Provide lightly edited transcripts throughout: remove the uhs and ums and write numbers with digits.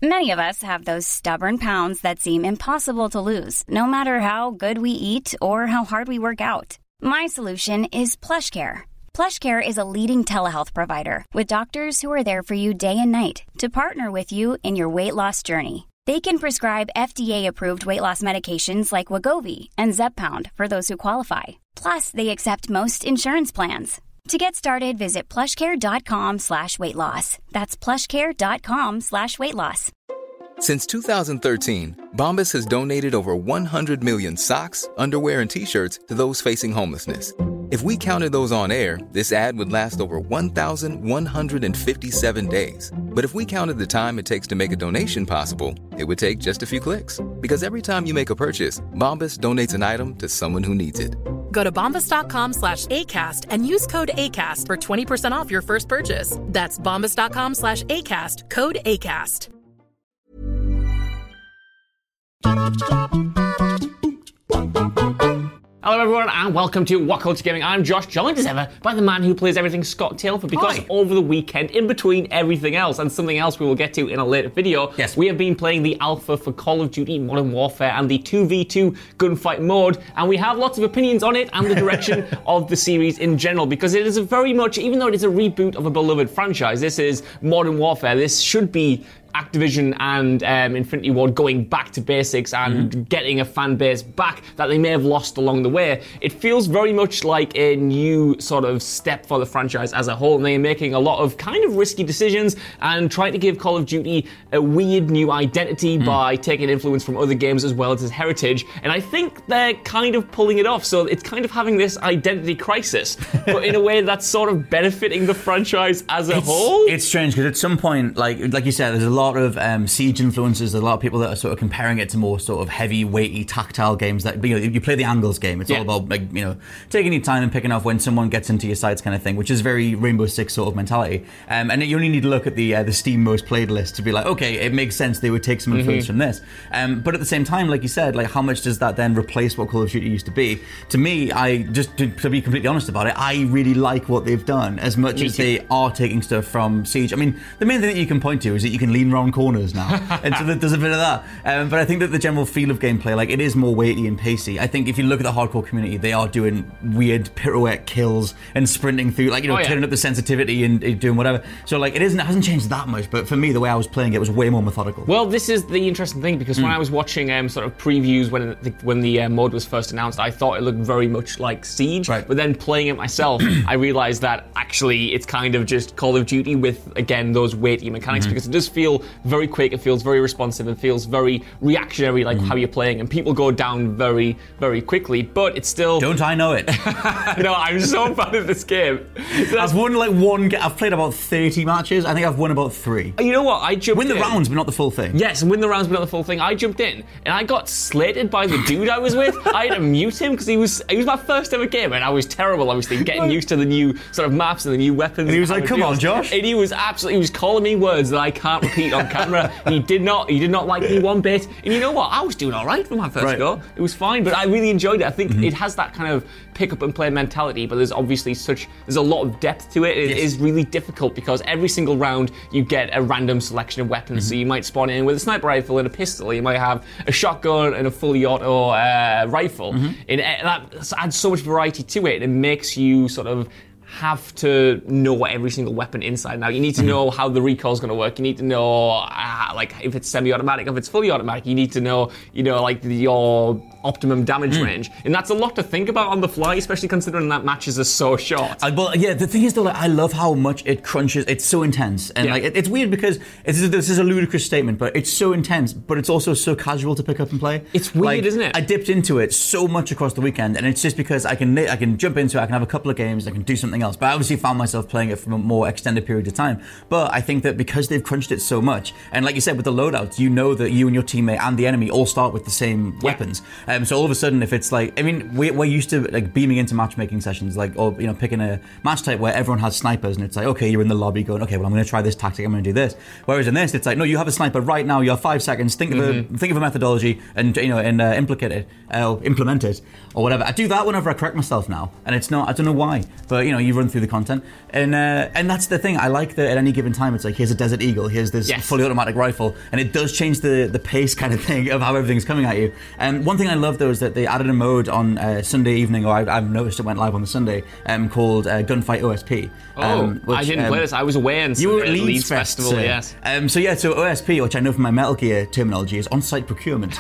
Many of us have those stubborn pounds that seem impossible to lose, no matter how good we eat or how hard we work out. My solution is PlushCare. PlushCare is a leading telehealth provider with doctors who are there for you day and night to partner with you in your weight loss journey. They can prescribe FDA-approved weight loss medications like Wegovy and Zepbound for those who qualify. Plus, they accept most insurance plans. To get started, visit plushcare.com/weightloss. That's plushcare.com/weightloss. Since 2013, Bombas has donated over 100 million socks, underwear, and T-shirts to those facing homelessness. If we counted those on air, this ad would last over 1,157 days. But if we counted the time it takes to make a donation possible, it would take just a few clicks. Because every time you make a purchase, Bombas donates an item to someone who needs it. Go to bombas.com/ACAST and use code ACAST for 20% off your first purchase. That's bombas.com/ACAST, code ACAST. Hello everyone and welcome to What Culture Gaming. I'm Josh, joined as ever by the man who plays everything, Scott Tailford, because over the weekend, in between everything else and something else we will get to in a later video, we have been playing the alpha for Call of Duty Modern Warfare and the 2v2 gunfight mode, and we have lots of opinions on it and the direction of the series in general, because it is a very much, even though it is a reboot of a beloved franchise, this is Modern Warfare. This should be Activision and Infinity Ward going back to basics and getting a fan base back that they may have lost along the way. It feels very much like a new sort of step for the franchise as a whole, and they're making a lot of kind of risky decisions and trying to give Call of Duty a weird new identity by taking influence from other games as well as its heritage, and I think they're kind of pulling it off, so it's kind of having this identity crisis, but in a way that's sort of benefiting the franchise as a whole. It's strange, because at some point, like you said, there's a lot of Siege influences. There's a lot of people that are sort of comparing it to more sort of heavy, weighty, tactile games that, you know, you play the Angles game. It's all about, like, you know, taking your time and picking off when someone gets into your sights kind of thing, which is very Rainbow Six sort of mentality. And you only need to look at the Steam most played list to be like, okay, it makes sense they would take some influence from this. But at the same time, like you said, like, how much does that then replace what Call of Duty used to be? To me, to be completely honest about it, I really like what they've done as much as they are taking stuff from Siege. I mean, the main thing that you can point to is that you can lean around corners now, and so there's a bit of that. But I think that the general feel of gameplay, like, it is more weighty and pacey. I think if you look at the hardcore community, they are doing weird pirouette kills and sprinting through, like, you know, turning up the sensitivity and doing whatever. So, like, it hasn't changed that much. But for me, the way I was playing it was way more methodical. Well, this is the interesting thing, because when I was watching sort of previews when the mode was first announced, I thought it looked very much like Siege. But then playing it myself, I realized that actually it's kind of just Call of Duty with, again, those weighty mechanics, because it does feel very quick, it feels very responsive, it feels very reactionary, like how you're playing, and people go down very, very quickly, but it's still... Don't I know it? No, I'm so bad at this game. I've won like I've played about 30 matches. I think I've won about 3. You know what? I jumped Win the in. rounds, but not the full thing. Yes, win the rounds, but not the full thing. I jumped in, and I got slated by the dude I was with. I had to mute him, because he was my first ever game, and I was terrible, obviously, getting used to the new sort of maps and the new weapons. And he was like, come on, Josh. And he was calling me words that I can't repeat on camera. He did not like me one bit. And you know what? I was doing all right for my first go. It was fine, but I really enjoyed it. I think it has that kind of pick up and play mentality, but there's obviously there's a lot of depth to it. It is really difficult, because every single round you get a random selection of weapons. So you might spawn in with a sniper rifle and a pistol. You might have a shotgun and a fully auto rifle. And that adds so much variety to it. It makes you sort of have to know every single weapon inside and out. You need to know how the recoil is going to work. You need to know, like, if it's semi-automatic, if it's fully automatic. You need to know, like, your optimum damage range. And that's a lot to think about on the fly, especially considering that matches are so short. Well, yeah, the thing is, though, like, I love how much it crunches. It's so intense. And, like, it's weird because this is a ludicrous statement, but it's so intense, but it's also so casual to pick up and play. It's weird, like, isn't it? I dipped into it so much across the weekend, and it's just because I can jump into it, I can have a couple of games, I can do something else. But I obviously found myself playing it for a more extended period of time. But I think that because they've crunched it so much, and like you said, with the loadouts, you know that you and your teammate and the enemy all start with the same weapons. So all of a sudden, if it's like, I mean, we're used to like beaming into matchmaking sessions, like, or picking a match type where everyone has snipers, and it's like, okay, you're in the lobby going, okay, well, I'm going to try this tactic, I'm going to do this. Whereas in this, it's like, no, you have a sniper right now, you have 5 seconds, think of a methodology, and implement it or whatever. I do that whenever I correct myself now, and it's not, I don't know why, but you you run through the content. And that's the thing. I like that at any given time, it's like, here's a Desert Eagle, here's this fully automatic rifle, and it does change the pace kind of thing of how everything's coming at you. And one thing I love, though, is that they added a mode on Sunday evening, or I've noticed it went live on the Sunday, called Gunfight OSP. Which, I didn't play this. I was away in you were at Leeds Festival, yes. So OSP, which I know from my Metal Gear terminology, is on-site procurement,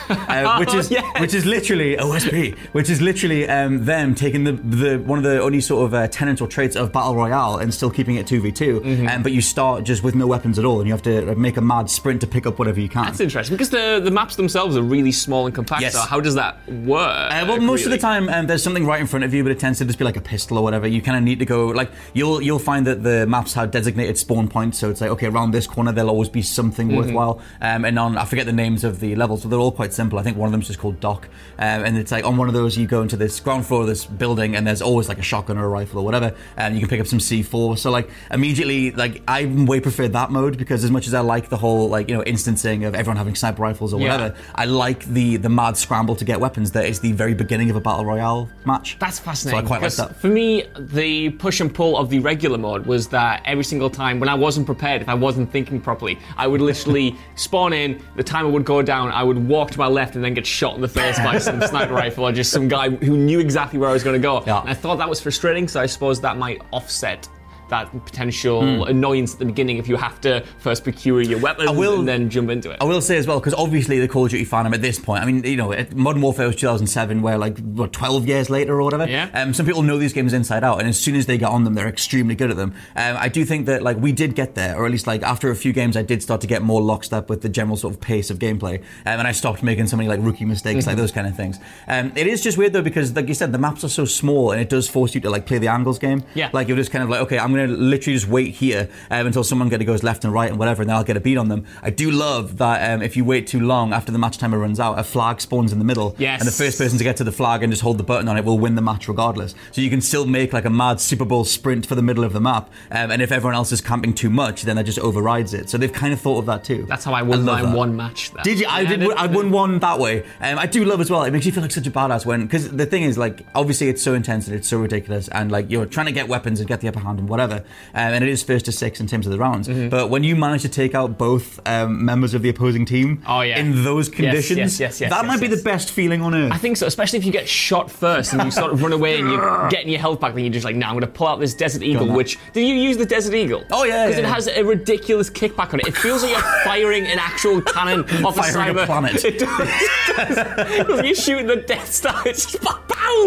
which is literally OSP, which is literally them taking the one of the only sort of tenets or traits of Battle Royale and still keeping it 2v2, but you start just with no weapons at all, and you have to make a mad sprint to pick up whatever you can. That's interesting, because the maps themselves are really small and compact, so how does that work? Most of the time, there's something right in front of you, but it tends to just be like a pistol or whatever. You kind of need to go, like, you'll find that the maps have designated spawn points, so it's like, okay, around this corner there'll always be something worthwhile, and on, I forget the names of the levels, but they're all quite simple. I think one of them's just called Dock, and it's like, on one of those you go into this ground floor of this building, and there's always like a shotgun or a rifle or whatever, and you can pick up some C4, so like, immediately, like, I way prefer that mode, because as much as I like the whole, like, you know, instancing of everyone having sniper rifles or whatever, I like the mad scramble to get weapons that is the very beginning of a Battle Royale match. That's fascinating. So I quite like that. For me, the push and pull of the regular mode was that every single time when I wasn't prepared, if I wasn't thinking properly, I would literally spawn in, the timer would go down, I would walk to my left and then get shot in the face by some sniper rifle or just some guy who knew exactly where I was going to go. Yeah. And I thought that was frustrating, so I suppose that might offset that potential annoyance at the beginning if you have to first procure your weapons and then jump into it. I will say as well, because obviously the Call of Duty fandom at this point, I mean, you know, Modern Warfare was 2007, where like, 12 years later or whatever, some people know these games inside out, and as soon as they get on them, they're extremely good at them. I do think that, like, we did get there, or at least, like, after a few games, I did start to get more lockstep with the general sort of pace of gameplay, and I stopped making so many, like, rookie mistakes, like those kind of things. It is just weird, though, because, like you said, the maps are so small, and it does force you to, like, play the angles game. Like, you're just kind of like, okay, I'm going to literally just wait here until someone goes left and right and whatever, and then I'll get a beat on them. I do love that if you wait too long after the match timer runs out, a flag spawns in the middle, and the first person to get to the flag and just hold the button on it will win the match regardless. So you can still make like a mad Super Bowl sprint for the middle of the map, and if everyone else is camping too much, then that just overrides it. So they've kind of thought of that too. That's how I won my one match. Did you? I won one that way. I do love as well. It makes you feel like such a badass because the thing is, like, obviously it's so intense and it's so ridiculous, and like you're trying to get weapons and get the upper hand and whatever, and it is first to 6 in terms of the rounds. But when you manage to take out both members of the opposing team in those conditions, that might be the best feeling on earth. I think so, especially if you get shot first and you sort of run away and you're getting your health back, then you're just like, I'm going to pull out this Desert Eagle, which... Did you use the Desert Eagle? Oh, yeah. Because it has a ridiculous kickback on it. It feels like you're firing an actual cannon off a cyber... a planet. It does. You're shooting the Death Star, it's just pow!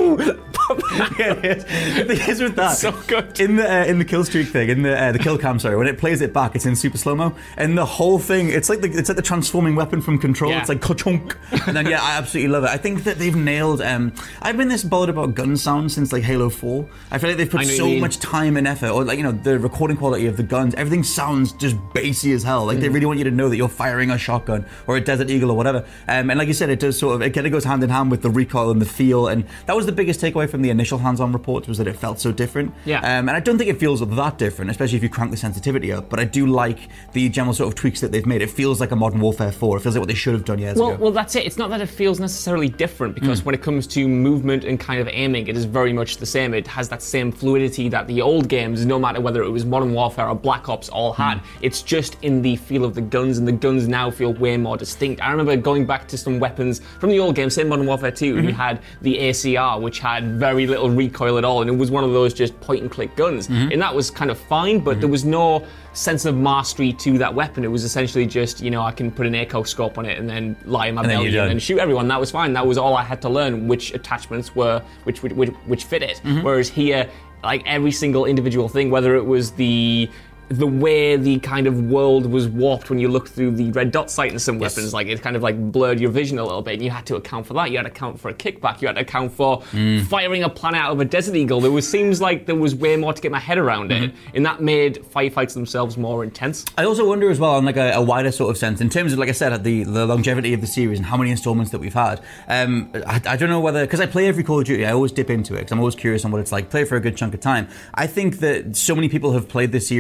The thing is with that, so good. In the kill streak thing, in the kill cam, sorry, when it plays it back, it's in super slow-mo, and the whole thing, it's like the transforming weapon from Control. It's like ka-chunk, and then I absolutely love it. I think that they've nailed. I've been this bothered about gun sound since like Halo 4. I feel like they've put so much time and effort, or like, you know, the recording quality of the guns, everything sounds just bassy as hell. Like they really want you to know that you're firing a shotgun or a Desert Eagle or whatever. And like you said, it does sort of, it kind of goes hand in hand with the recoil and the feel, and that was the biggest takeaway from the initial hands-on reports, was that it felt so different. And I don't think it feels that different, especially if you crank the sensitivity up, but I do like the general sort of tweaks that they've made. It feels like a Modern Warfare 4. It feels like what they should have done years ago. Well, that's it. It's not that it feels necessarily different, because when it comes to movement and kind of aiming, it is very much the same. It has that same fluidity that the old games, no matter whether it was Modern Warfare or Black Ops, all had. It's just in the feel of the guns, and the guns now feel way more distinct. I remember going back to some weapons from the old games, say Modern Warfare 2, you had the ACR, which had very little recoil at all, and it was one of those just point-and-click guns. And that was kind of fine, but there was no sense of mastery to that weapon. It was essentially just, you know, I can put an echo scope on it and then lie in my belly and shoot everyone. That was fine. That was all I had to learn, which attachments were, which fit it. Whereas here, like every single individual thing, whether it was the way the kind of world was warped when you looked through the red dot sight in some weapons, like it kind of like blurred your vision a little bit, and you had to account for that. You had to account for a kickback. You had to account for firing a planet out of a Desert Eagle. Seems like there was way more to get my head around it, and that made firefights themselves more intense. I also wonder as well, on like a wider sort of sense, in terms of, like I said, the longevity of the series and how many installments that we've had. I don't know whether, because I play every Call of Duty, I always dip into it because I'm always curious on what it's like. Play for a good chunk of time. I think that so many people have played this series now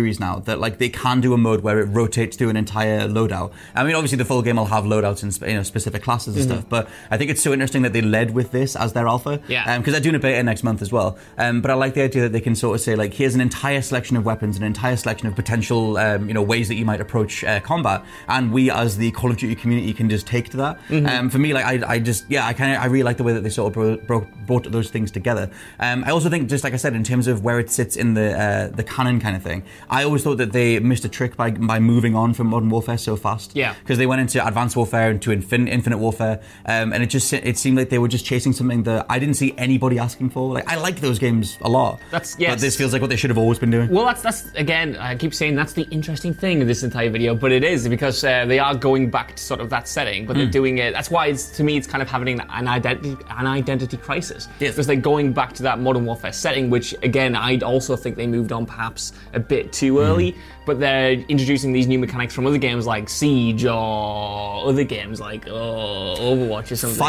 out that like they can do a mode where it rotates through an entire loadout. I mean, obviously the full game will have loadouts and specific classes and stuff, but I think it's so interesting that they led with this as their alpha. Yeah. Because they're doing a beta next month as well. But I like the idea that they can sort of say like, here's an entire selection of weapons, an entire selection of potential ways that you might approach combat, and we as the Call of Duty community can just take to that. For me, like I really like the way that they sort of brought those things together. I also think, just like I said, in terms of where it sits in the canon kind of thing, I always thought that they missed a trick by moving on from Modern Warfare so fast. Yeah. Because they went into Advanced Warfare, into Infinite Warfare, and it seemed like they were just chasing something that I didn't see anybody asking for. Like, I like those games a lot. But this feels like what they should have always been doing. Well, that's again, I keep saying that's the interesting thing in this entire video, but it is because they are going back to sort of that setting, but they're doing it. That's why to me it's kind of having an identity crisis. Yes. Because they're going back to that Modern Warfare setting, which again, I also think they moved on perhaps a bit too early, but they're introducing these new mechanics from other games like Siege or other games like Overwatch or something.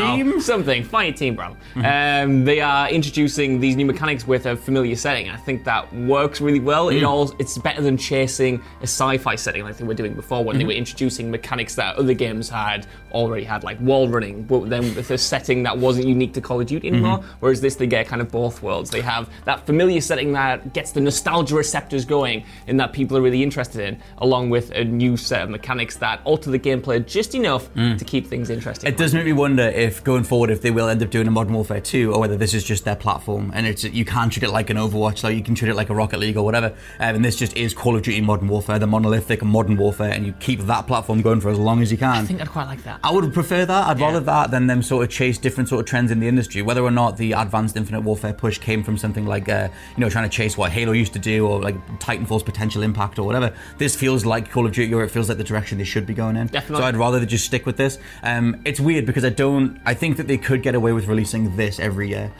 Fire Team, bro. They are introducing these new mechanics with a familiar setting. I think that works really well. It's better than chasing a sci-fi setting like they were doing before when they were introducing mechanics that other games had already had, like wall running, but then with a setting that wasn't unique to Call of Duty anymore. Whereas this, they get kind of both worlds. They have that familiar setting that gets the nostalgia receptors going and that people are really interested in, along with a new set of mechanics that alter the gameplay just enough to keep things interesting. It does make me wonder if going forward, if they will end up doing a Modern Warfare 2, or whether this is just their platform and you can treat it like an Overwatch, like you can treat it like a Rocket League or whatever, and this just is Call of Duty Modern Warfare, the monolithic Modern Warfare, and you keep that platform going for as long as you can. I think I'd quite like that. I would prefer that. I'd rather that than them sort of chase different sort of trends in the industry, whether or not the Advanced Infinite Warfare push came from something like trying to chase what Halo used to do, or like Titanfall's potential impact or whatever. This feels like Call of Duty, or it feels like the direction they should be going in. Definitely. So I'd rather they just stick with this. It's weird because I think that they could get away with releasing this every year.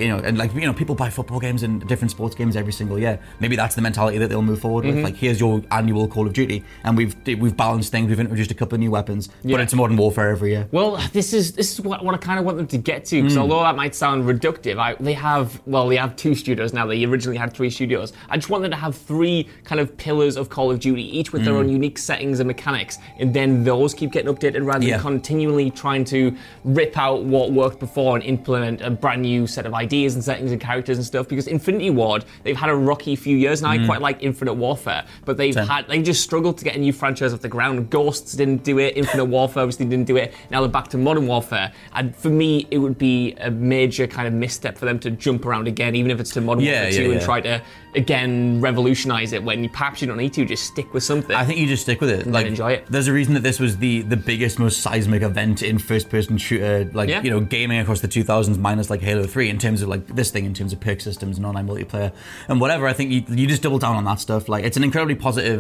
People buy football games and different sports games every single year. Maybe that's the mentality that they'll move forward with. Like, here's your annual Call of Duty, and we've balanced things. We've introduced a couple of new weapons, but it's Modern Warfare every year. Well, this is what I kind of want them to get to, because although that might sound reductive, they have 2 studios now. They originally had 3 studios. I just want them to have 3 kind of pillars of Call of Duty, each with their own unique settings and mechanics, and then those keep getting updated rather than continually trying to rip out what worked before and implement a brand new set of ideas and settings and characters and stuff. Because Infinity Ward, they've had a rocky few years now. I quite like Infinite Warfare, but they just struggled to get a new franchise off the ground. Ghosts didn't do it. Infinite Warfare obviously didn't do it. Now they're back to Modern Warfare, and for me, it would be a major kind of misstep for them to jump around again, even if it's to Modern Warfare 2 and try to again revolutionize it, when perhaps you don't need to. Just stick with something. I think you just stick with it. And enjoy it. There's a reason that this was the biggest, most seismic event in first-person shooter, gaming across the 2000s, minus like Halo 3, in terms of like this thing, in terms of perk systems and online multiplayer and whatever. I think you just double down on that stuff. Like, it's an incredibly positive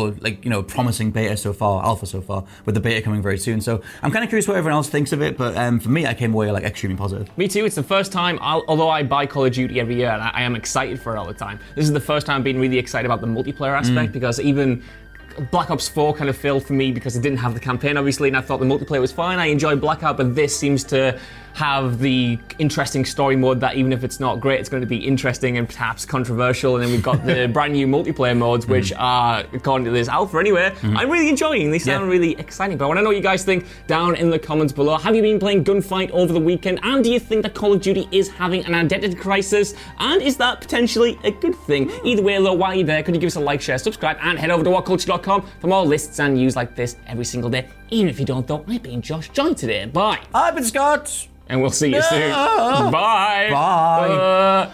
promising beta so far, alpha so far, with the beta coming very soon. So I'm kind of curious what everyone else thinks of it, but for me, I came away like extremely positive. Me too. It's the first time, although I buy Call of Duty every year and I am excited for it all the time, this is the first time I've been really excited about the multiplayer aspect, because even Black Ops 4 kind of failed for me because it didn't have the campaign, obviously, and I thought the multiplayer was fine. I enjoyed Blackout, but this seems to have the interesting story mode that even if it's not great, it's going to be interesting and perhaps controversial. And then we've got the brand new multiplayer modes, which are, according to this alpha anyway, I'm really enjoying. They sound really exciting. But I want to know what you guys think down in the comments below. Have you been playing Gunfight over the weekend? And do you think that Call of Duty is having an identity crisis? And is that potentially a good thing? Either way, though, while you're there, could you give us a like, share, subscribe, and head over to whatculture.com for more lists and news like this every single day. Even if you don't, though, I've been Josh Joy today. Bye. I've been Scott. And we'll see you soon. Bye. Bye.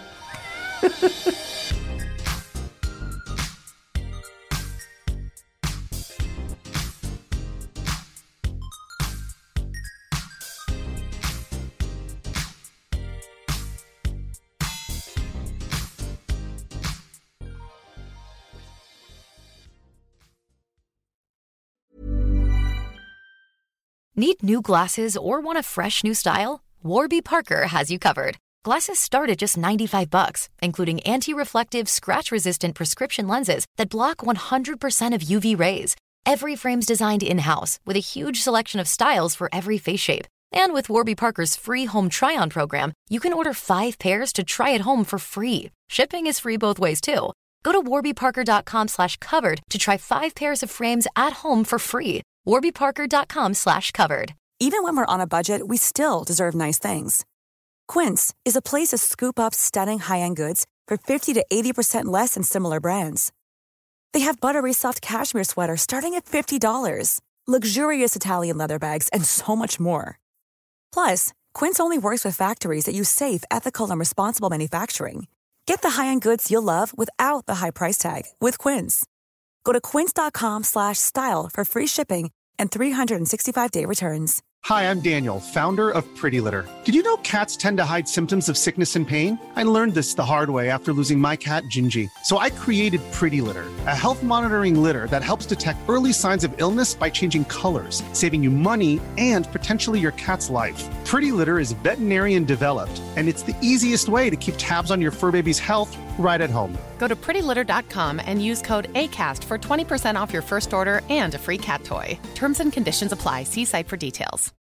Need new glasses or want a fresh new style? Warby Parker has you covered. Glasses start at just $95, including anti-reflective, scratch-resistant prescription lenses that block 100% of UV rays. Every frame's designed in-house with a huge selection of styles for every face shape. And with Warby Parker's free home try-on program, you can order 5 pairs to try at home for free. Shipping is free both ways, too. Go to warbyparker.com/covered to try 5 pairs of frames at home for free. warbyparker.com/covered. Even when we're on a budget, we still deserve nice things. Quince is a place to scoop up stunning high-end goods for 50 to 80% less than similar brands. They have buttery soft cashmere sweaters starting at $50, luxurious Italian leather bags, and so much more. Plus, Quince only works with factories that use safe, ethical, and responsible manufacturing. Get the high-end goods you'll love without the high price tag with Quince. Go to quince.com/style for free shipping and 365-day returns. Hi, I'm Daniel, founder of Pretty Litter. Did you know cats tend to hide symptoms of sickness and pain? I learned this the hard way after losing my cat, Gingy. So I created Pretty Litter, a health monitoring litter that helps detect early signs of illness by changing colors, saving you money and potentially your cat's life. Pretty Litter is veterinarian developed, and it's the easiest way to keep tabs on your fur baby's health right at home. Go to prettylitter.com and use code ACAST for 20% off your first order and a free cat toy. Terms and conditions apply. See site for details.